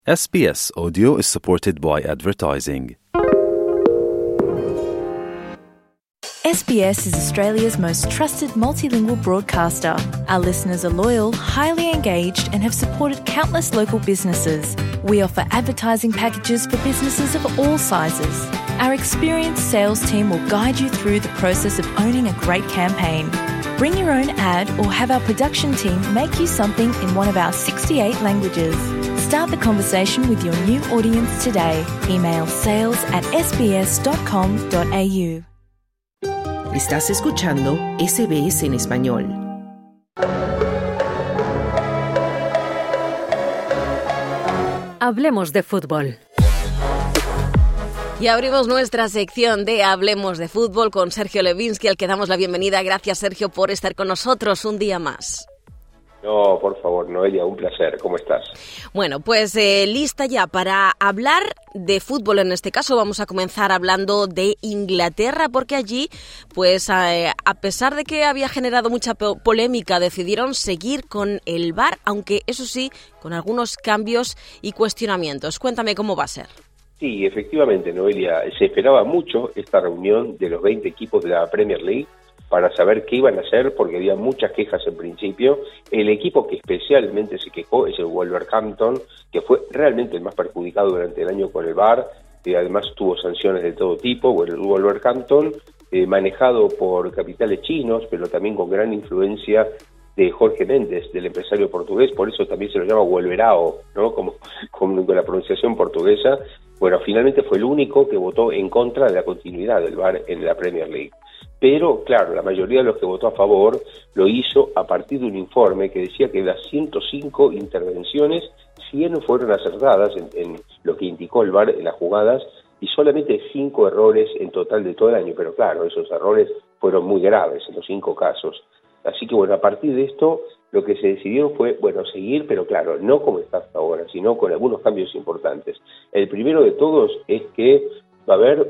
SBS Audio is supported by advertising. SBS is Australia's most trusted multilingual broadcaster. Our listeners are loyal, highly engaged, and have supported countless local businesses. We offer advertising packages for businesses of all sizes. Our experienced sales team will guide you through the process of owning a great campaign. Bring your own ad or have our production team make you something in one of our 68 languages. Start the conversation with your new audience today. Email sales@sbs.com.au. Estás escuchando SBS en español. Hablemos de fútbol. Y abrimos nuestra sección de Hablemos de Fútbol con Sergio Levinsky, al que damos la bienvenida. Gracias, Sergio, por estar con nosotros un día más. No, por favor, Noelia, un placer. ¿Cómo estás? Bueno, pues lista ya para hablar de fútbol. En este caso vamos a comenzar hablando de Inglaterra, porque allí, pues a pesar de que había generado mucha polémica, decidieron seguir con el VAR, aunque eso sí, con algunos cambios y cuestionamientos. Cuéntame cómo va a ser. Sí, efectivamente, Noelia, se esperaba mucho esta reunión de los 20 equipos de la Premier League para saber qué iban a hacer, porque había muchas quejas en principio. El equipo que especialmente se quejó es el Wolverhampton, que fue realmente el más perjudicado durante el año con el VAR, y además tuvo sanciones de todo tipo. Bueno, el Wolverhampton, manejado por capitales chinos, pero también con gran influencia de Jorge Méndez, del empresario portugués, por eso también se lo llama Wolverao, ¿no? Como con la pronunciación portuguesa. Bueno, finalmente fue el único que votó en contra de la continuidad del VAR en la Premier League. Pero, claro, la mayoría de los que votó a favor lo hizo a partir de un informe que decía que de las 105 intervenciones, 100 fueron acertadas en lo que indicó el VAR en las jugadas, y solamente 5 errores en total de todo el año. Pero claro, esos errores fueron muy graves en los 5 casos. Así que bueno, a partir de esto, lo que se decidió fue, bueno, seguir, pero claro, no como está hasta ahora, sino con algunos cambios importantes. El primero de todos es que va a haber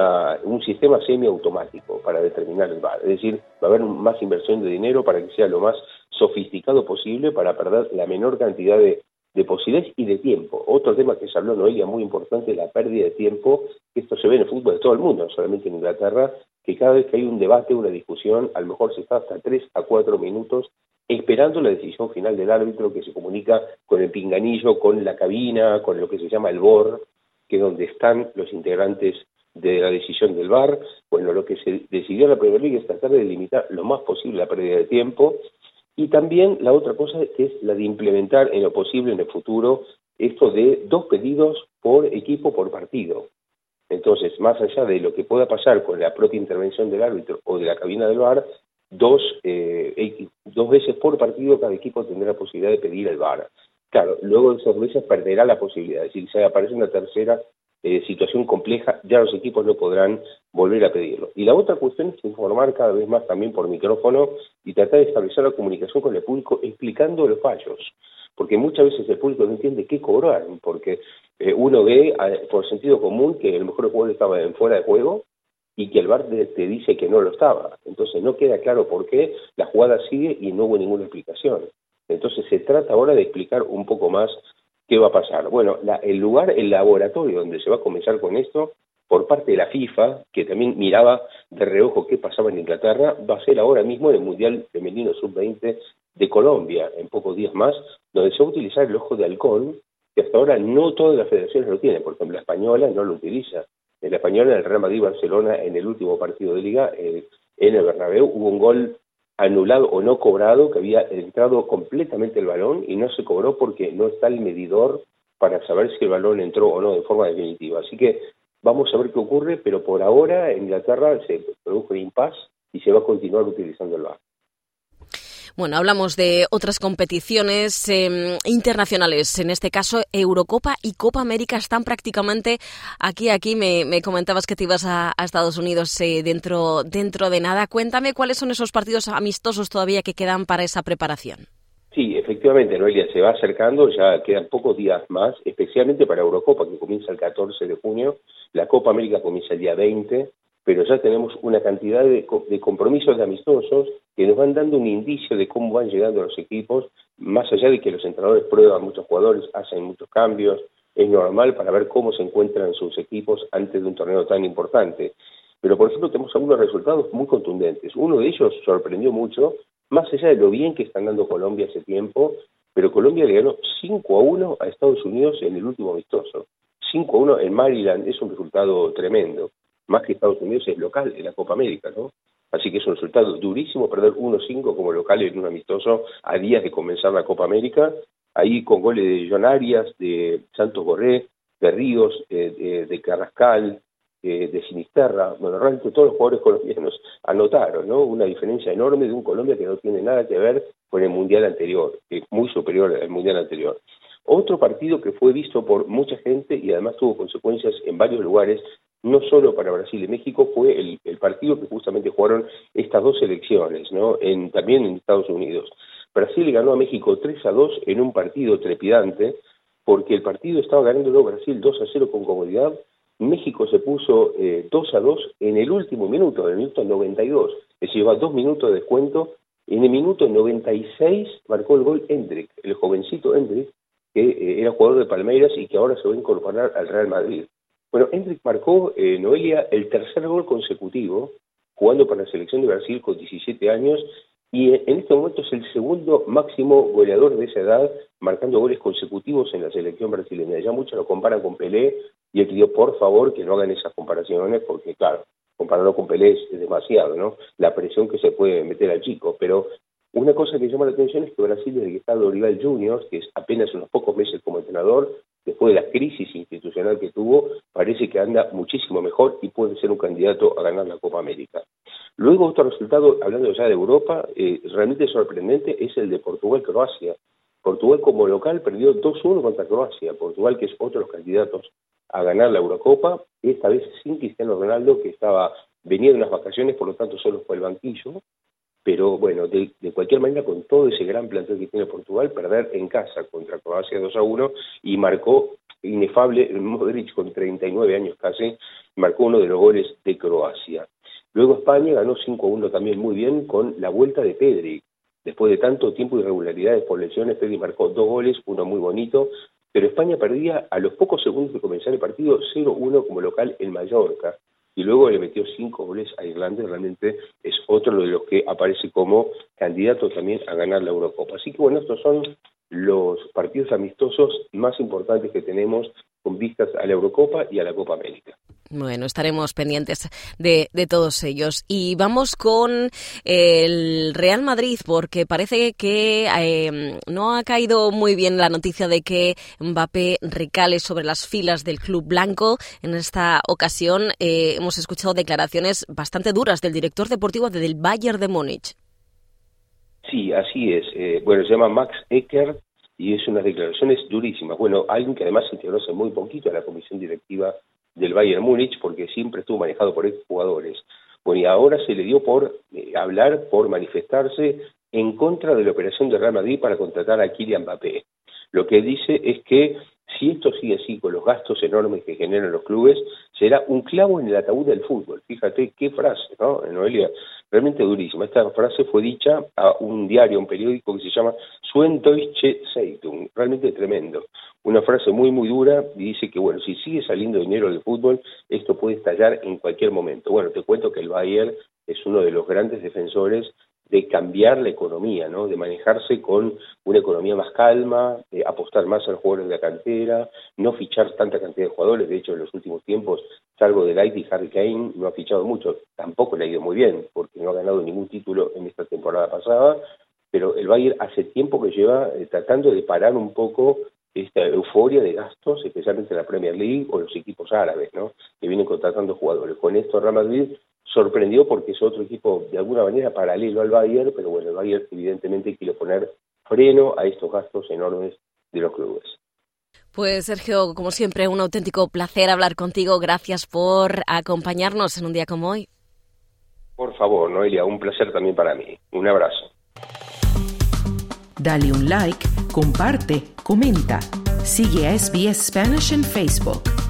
un sistema semiautomático para determinar el VAR, es decir, va a haber más inversión de dinero para que sea lo más sofisticado posible, para perder la menor cantidad de posibilidades y de tiempo. Otro tema que se habló, Noelia, muy importante, la pérdida de tiempo. Esto se ve en el fútbol de todo el mundo, no solamente en Inglaterra, que cada vez que hay un debate, una discusión, a lo mejor se está hasta 3 a 4 minutos esperando la decisión final del árbitro, que se comunica con el pinganillo, con la cabina, con lo que se llama el BOR, que es donde están los integrantes de la decisión del VAR. Bueno, lo que se decidió en la Premier League es tratar de limitar lo más posible la pérdida de tiempo, y también la otra cosa que es la de implementar en lo posible en el futuro esto de 2 pedidos por equipo por partido. Entonces, más allá de lo que pueda pasar con la propia intervención del árbitro o de la cabina del VAR, 2 veces por partido cada equipo tendrá la posibilidad de pedir el VAR. Claro, luego de esas veces perderá la posibilidad. Es decir, si aparece una tercera situación compleja, ya los equipos no podrán volver a pedirlo. Y la otra cuestión es informar cada vez más también por micrófono y tratar de establecer la comunicación con el público explicando los fallos. Porque muchas veces el público no entiende qué cobrar, porque uno ve por sentido común que a lo mejor el jugador estaba en fuera de juego y que el VAR te dice que no lo estaba. Entonces no queda claro por qué la jugada sigue y no hubo ninguna explicación. Entonces se trata ahora de explicar un poco más qué va a pasar. Bueno, el laboratorio donde se va a comenzar con esto, por parte de la FIFA, que también miraba de reojo qué pasaba en Inglaterra, va a ser ahora mismo en el Mundial Femenino Sub-20 de Colombia, en pocos días más, donde se va a utilizar el ojo de halcón, que hasta ahora no todas las federaciones lo tienen. Por ejemplo, la española no lo utiliza. En la española, el Real Madrid-Barcelona, en el último partido de Liga, en el Bernabéu, hubo un gol anulado o no cobrado, que había entrado completamente el balón y no se cobró porque no está el medidor para saber si el balón entró o no de forma definitiva. Así que vamos a ver qué ocurre, pero por ahora en Inglaterra se produjo el impasse y se va a continuar utilizando el VAR. Bueno, hablamos de otras competiciones internacionales, en este caso Eurocopa y Copa América están prácticamente aquí. Me comentabas que te ibas a Estados Unidos dentro de nada. Cuéntame cuáles son esos partidos amistosos todavía que quedan para esa preparación. Sí, efectivamente, Noelia, se va acercando, ya quedan pocos días más, especialmente para Eurocopa, que comienza el 14 de junio, la Copa América comienza el día 20, pero ya tenemos una cantidad de compromisos de amistosos que nos van dando un indicio de cómo van llegando los equipos, más allá de que los entrenadores prueban muchos jugadores, hacen muchos cambios. es normal para ver cómo se encuentran sus equipos antes de un torneo tan importante. Pero, por ejemplo, tenemos algunos resultados muy contundentes. Uno de ellos sorprendió mucho, más allá de lo bien que está andando Colombia hace tiempo, pero Colombia le ganó 5-1 a Estados Unidos en el último amistoso. 5-1 en Maryland es un resultado tremendo. Más que Estados Unidos es local en la Copa América, ¿no? Así que es un resultado durísimo perder 1-5 como local en un amistoso a días de comenzar la Copa América. Ahí con goles de John Arias, de Santos Borré, de Ríos, de Carrascal, de Sinisterra. Bueno, realmente todos los jugadores colombianos anotaron, ¿no? Una diferencia enorme de un Colombia que no tiene nada que ver con el Mundial anterior, que es muy superior al Mundial anterior. Otro partido que fue visto por mucha gente y además tuvo consecuencias en varios lugares, no solo para Brasil y México, fue el partido que justamente jugaron estas dos selecciones, ¿no? También en Estados Unidos. Brasil le ganó a México 3-2 en un partido trepidante, porque el partido estaba ganándolo Brasil 2-0 con comodidad. México se puso 2-2 en el último minuto, en el minuto 92. Es decir, lleva 2 minutos de descuento. En el minuto 96 marcó el gol Endrick, el jovencito Endrick, que era jugador de Palmeiras y que ahora se va a incorporar al Real Madrid. Bueno, Endrick marcó, Noelia, el tercer gol consecutivo, jugando para la selección de Brasil con 17 años, y en este momento es el segundo máximo goleador de esa edad, marcando goles consecutivos en la selección brasileña. Ya muchos lo comparan con Pelé, y él pidió por favor que no hagan esas comparaciones, porque claro, compararlo con Pelé es demasiado, ¿no? La presión que se puede meter al chico, pero una cosa que llama la atención es que Brasil, desde que está Dorival Junior, que es apenas unos pocos meses como entrenador, después de la crisis institucional que tuvo, parece que anda muchísimo mejor y puede ser un candidato a ganar la Copa América. Luego otro resultado, hablando ya de Europa, realmente sorprendente, es el de Portugal-Croacia. Portugal como local perdió 2-1 contra Croacia. Portugal, que es otro de los candidatos a ganar la Eurocopa, esta vez sin Cristiano Ronaldo, que venía de unas vacaciones, por lo tanto solo fue el banquillo. Pero bueno, de cualquier manera, con todo ese gran plantel que tiene Portugal, perder en casa contra Croacia 2-1, y marcó inefable Modric con 39 años casi, marcó uno de los goles de Croacia. Luego España ganó 5-1 también muy bien con la vuelta de Pedri. Después de tanto tiempo de irregularidades por lesiones, Pedri marcó 2 goles, uno muy bonito, pero España perdía a los pocos segundos de comenzar el partido 0-1 como local en Mallorca. Y luego le metió 5 goles a Irlanda, realmente es otro de los que aparece como candidato también a ganar la Eurocopa. Así que bueno, estos son los partidos amistosos más importantes que tenemos con vistas a la Eurocopa y a la Copa América. Bueno, estaremos pendientes de todos ellos. Y vamos con el Real Madrid, porque parece que no ha caído muy bien la noticia de que Mbappé recale sobre las filas del club blanco. En esta ocasión hemos escuchado declaraciones bastante duras del director deportivo del Bayern de Múnich. Sí, así es. Bueno, se llama Max Eckert y es unas declaraciones durísimas. Bueno, alguien que además se integró hace muy poquito a la comisión directiva del Bayern Múnich, porque siempre estuvo manejado por exjugadores. Bueno, y ahora se le dio por hablar, por manifestarse en contra de la operación de Real Madrid para contratar a Kylian Mbappé. Lo que dice es que si esto sigue así, con los gastos enormes que generan los clubes, será un clavo en el ataúd del fútbol. Fíjate qué frase, ¿no, Noelia? Realmente durísima. Esta frase fue dicha a un diario, un periódico que se llama Süddeutsche Zeitung. Realmente tremendo. Una frase muy, muy dura, y dice que, bueno, si sigue saliendo dinero del fútbol, esto puede estallar en cualquier momento. Bueno, te cuento que el Bayern es uno de los grandes defensores de cambiar la economía, ¿no? De manejarse con una economía más calma, apostar más a los jugadores de la cantera, no fichar tanta cantidad de jugadores. De hecho, en los últimos tiempos, salvo de Light y Harry Kane, no ha fichado mucho. Tampoco le ha ido muy bien, porque no ha ganado ningún título en esta temporada pasada, pero el Bayern hace tiempo que lleva tratando de parar un poco esta euforia de gastos, especialmente en la Premier League o los equipos árabes, ¿no? Que vienen contratando jugadores. Con esto Real Madrid sorprendió porque es otro equipo de alguna manera paralelo al Bayern, pero bueno, el Bayern evidentemente quiere poner freno a estos gastos enormes de los clubes. Pues Sergio, como siempre, un auténtico placer hablar contigo. Gracias por acompañarnos en un día como hoy. Por favor, Noelia, un placer también para mí. Un abrazo. Dale un like, comparte, comenta. Sigue a SBS Spanish en Facebook.